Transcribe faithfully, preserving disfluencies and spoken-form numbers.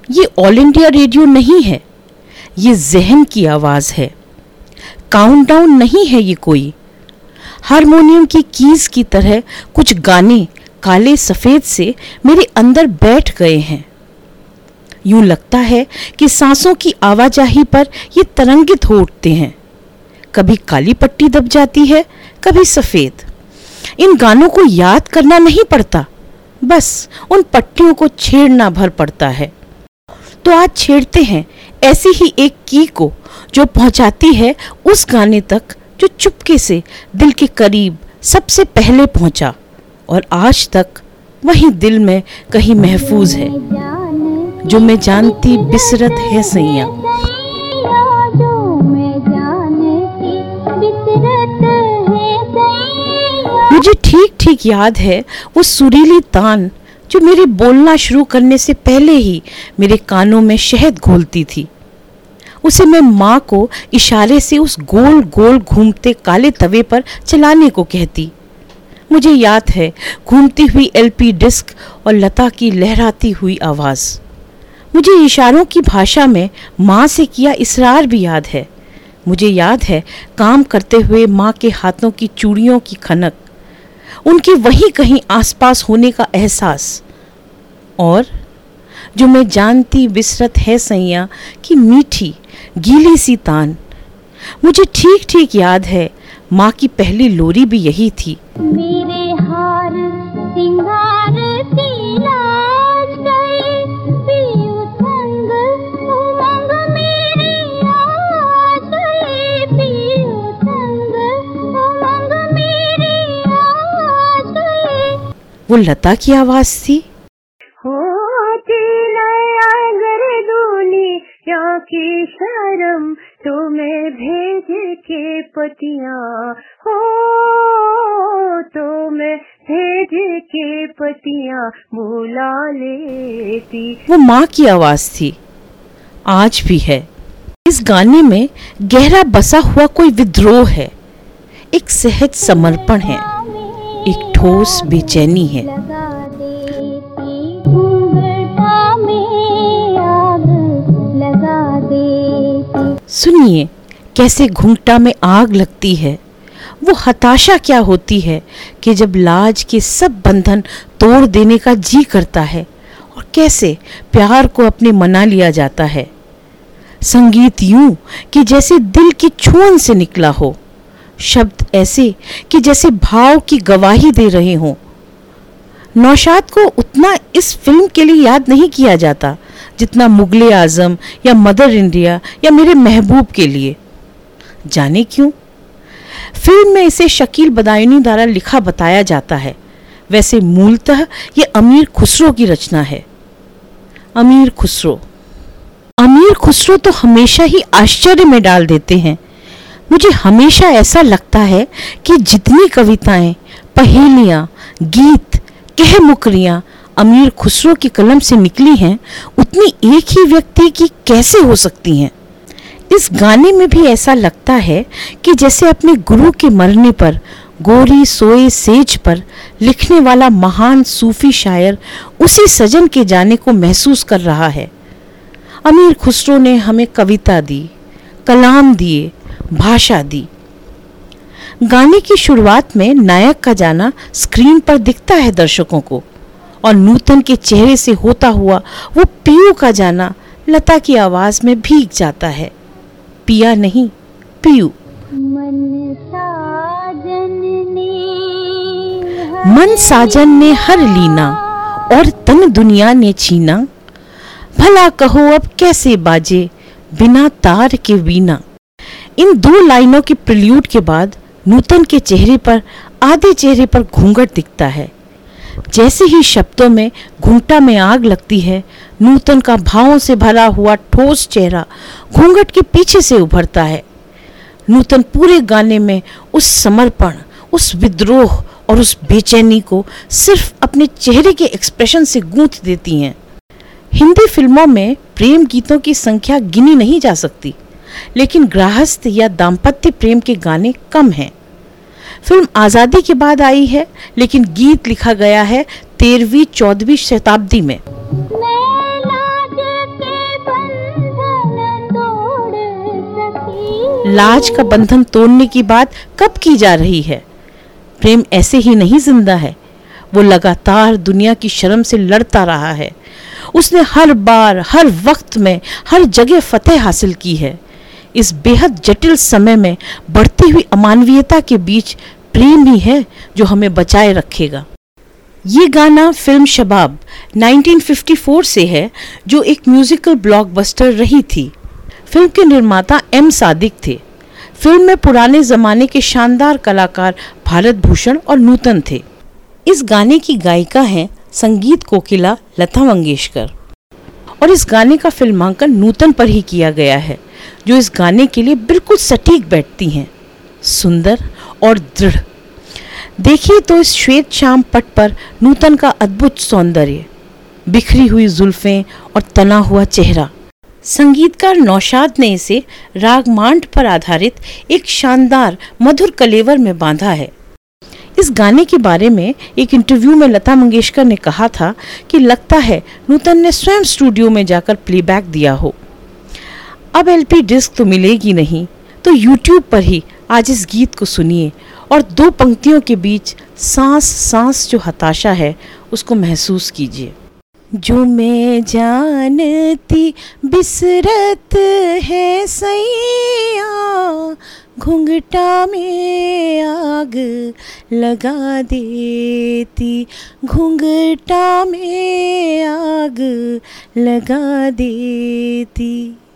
ये all India radio नहीं है, ये ज़हन की आवाज़ है। काउंटडाउन नहीं है ये कोई। हारमोनियम की कीज की तरह कुछ गाने काले सफ़ेद से मेरे अंदर बैठ गए हैं। यूं लगता है कि सांसों की आवाजाही पर ये तरंगित हो उठते हैं। कभी काली पट्टी दब जाती है, कभी सफ़ेद। इन गानों को याद करना नहीं पड़ता, बस उन पट्टियों को छेड़ना भर पड़ता है। तो आज छेड़ते हैं ऐसी ही एक की को जो पहुंचाती है उस गाने तक जो चुपके से दिल के करीब सबसे पहले पहुंचा और आज तक वही दिल में कहीं महफूज है। जो मैं जानती बिसरत है सैया। मुझे ठीक ठीक याद है वो सुरीली तान जो मेरे बोलना शुरू करने से पहले ही मेरे कानों में शहद घोलती थी। उसे मैं माँ को इशारे से उस गोल गोल घूमते काले तवे पर चलाने को कहती। मुझे याद है घूमती हुई एलपी डिस्क और लता की लहराती हुई आवाज़। मुझे इशारों की भाषा में माँ से किया इसरार भी याद है। मुझे याद है काम करते हुए माँ के हाथों की चूड़ियों की खनक, उनके वहीं कहीं आसपास होने का एहसास, और जो मैं जानती बिसरत है सैया की मीठी गीली सी तान। मुझे ठीक ठीक याद है माँ की पहली लोरी भी यही थी। मेरे हार सिंगार लाज गए, पियू संग उमंग मेरे आ गए, पियू संग उमंग मेरे आ गए। वो लता की आवाज थी। की शर्म तुम्हें भेज के पतिया हो, तुम्हें भेज के पतिया बुला लेती। वो माँ की आवाज थी, आज भी है। इस गाने में गहरा बसा हुआ कोई विद्रोह है, एक सहज समर्पण है, एक ठोस बेचैनी है। सुनिए कैसे घुंघटा में आग लगती है। वो हताशा क्या होती है कि जब लाज के सब बंधन तोड़ देने का जी करता है, और कैसे प्यार को अपने मना लिया जाता है। संगीत यूं कि जैसे दिल की छुअन से निकला हो, शब्द ऐसे कि जैसे भाव की गवाही दे रहे हों। नौशाद को उतना इस फिल्म के लिए याद नहीं किया जाता जितना मुगले आजम या मदर इंडिया या मेरे महबूब के लिए। जाने क्यों? फिल्म में इसे शकील बदायूनी द्वारा लिखा बताया जाता है, वैसे मूलतः ये अमीर खुसरो की रचना है। अमीर खुसरो अमीर खुसरो तो हमेशा ही आश्चर्य में डाल देते हैं। मुझे हमेशा ऐसा लगता है कि जितनी कविताएं, पहेलियां, गीत, कह मुकरियां अमीर खुसरो की कलम से निकली हैं, उतनी एक ही व्यक्ति की कैसे हो सकती हैं। इस गाने में भी ऐसा लगता है कि जैसे अपने गुरु के मरने पर गोरी सोए सेज पर लिखने वाला महान सूफी शायर उसी सजन के जाने को महसूस कर रहा है। अमीर खुसरो ने हमें कविता दी, कलाम दिए, भाषा दी। गाने की शुरुआत में नायक का जाना स्क्रीन पर दिखता है दर्शकों को, और नूतन के चेहरे से होता हुआ वो पियू का जाना लता की आवाज में भीग जाता है। पिया नहीं, पियू। मन साजन ने मन साजन ने हर लीना, और तन दुनिया ने छीना। भला कहो अब कैसे बाजे बिना तार के वीणा। इन दो लाइनों की प्रिल्यूड के बाद नूतन के चेहरे पर, आधे चेहरे पर घूंघट दिखता है। जैसे ही शब्दों में घुंघटा में आग लगती है, नूतन का भावों से भरा हुआ ठोस चेहरा घूंघट के पीछे से उभरता है। नूतन पूरे गाने में उस समर्पण, उस विद्रोह और उस बेचैनी को सिर्फ अपने चेहरे के एक्सप्रेशन से गूंथ देती हैं। हिंदी फिल्मों में प्रेम गीतों की संख्या गिनी नहीं जा सकती, लेकिन गृहस्थ या दाम्पत्य प्रेम के गाने कम हैं। फिल्म आज़ादी के बाद आई है, लेकिन गीत लिखा गया है तेरहवीं चौदहवीं शताब्दी में। मैं लाज के लाज का बंधन तोड़ने की बात कब की जा रही है? प्रेम ऐसे ही नहीं जिंदा है, वो लगातार दुनिया की शर्म से लड़ता रहा है। उसने हर बार, हर वक्त में, हर जगह फतेह हासिल की है। इस बेहद जटिल समय में बढ़ती हुई अमानवीयता के बीच प्रेम ही है जो हमें बचाए रखेगा। ये गाना फिल्म शबाब उन्नीस सौ चौवन से है, जो एक म्यूजिकल ब्लॉकबस्टर रही थी। फिल्म के निर्माता एम सादिक थे। फिल्म में पुराने जमाने के शानदार कलाकार भारत भूषण और नूतन थे। इस गाने की गायिका हैं संगीत कोकिला लता मंगेशकर, और इस गाने का फिल्मांकन नूतन पर ही किया गया है, जो इस गाने के लिए बिल्कुल सटीक बैठती हैं, सुंदर और दृढ़। देखिए तो इस श्वेत शाम पट पर नूतन का अद्भुत सौंदर्य, बिखरी हुई जुल्फें और तना हुआ चेहरा। संगीतकार नौशाद ने इसे राग मांड पर आधारित एक शानदार मधुर कलेवर में बांधा है। इस गाने के बारे में एक इंटरव्यू में लता मंगेशकर ने कहा था कि लगता है नूतन ने स्वयं स्टूडियो में जाकर प्लेबैक दिया हो। अब एलपी डिस्क तो मिलेगी नहीं, तो यूट्यूब पर ही आज इस गीत को सुनिए और दो पंक्तियों के बीच सांस सांस जो हताशा है उसको महसूस कीजिए। जो मैं जानती बिसरत है सैया, घुंघटा में आग लगा देती, घुंघटा में आग लगा देती।